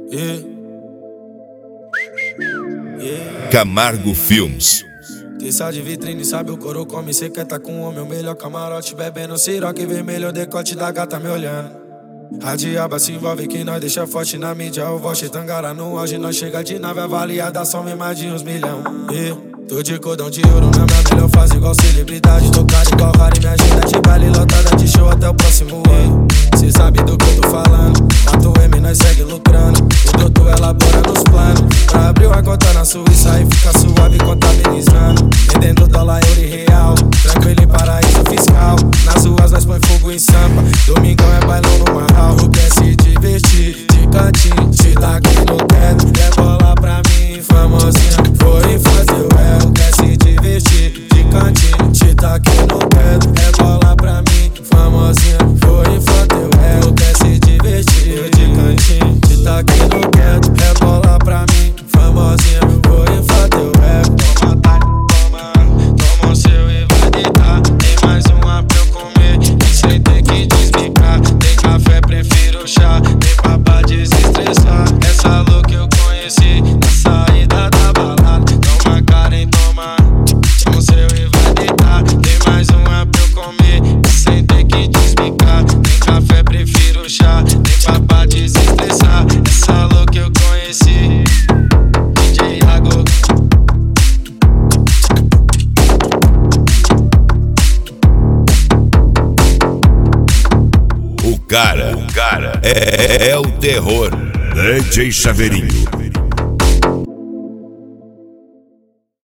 Yeah. Camargo Filmes. Tem sal de vitrine, sabe o coro come sequeta com o meu melhor camarote. Bebendo siroque vermelho, decote da gata me olhando. A diaba se envolve que nós deixa forte na mídia. O Vox Tangara no auge, nós chega de nave avaliada, só mais de uns milhão. Yeah. Tô de cordão de ouro na minha melhor fase, igual celebridade. Tocada igual Harry, minha agenda de baile lotada de show até o próximo ano. Cê sabe do que eu tô falando, 4M nós segue lucrando. O doutor elabora nos planos, pra abrir uma conta na Suíça e ficar suave contabilizando. Vendendo dólar, euro e real, tranquilo em paraíso fiscal. Nas ruas nós põe fogo em sampa, domingão é bailão no marral. Quer se divertir, de cantinho, se tá aqui no teto. Quer bola pra mim, famosinha, foi fazer o réu. Quer se divertir, de cantinho, se tá aqui no teto. Quer bola pra mim, famosinha, foi fazer o réu. Quer se divertir, de cantinho, se tá aqui no teto. Quer bola pra mim, famosinha, foi fazer o réu. Toma o seu e vai deitar. Tem mais uma pra eu comer e sem ter que desmicar. Tem café, prefiro chá, tem pra desestressar. Essa louca eu conheci na saída da balada. Toma Karen, toma o seu e vai deitar. Tem mais uma pra eu comer e sem ter que desmicar. Tem café, prefiro chá, tem pra desestressar. Essa louca eu conheci, DJ Iago. O cara é o terror. DJ Chaveirinho.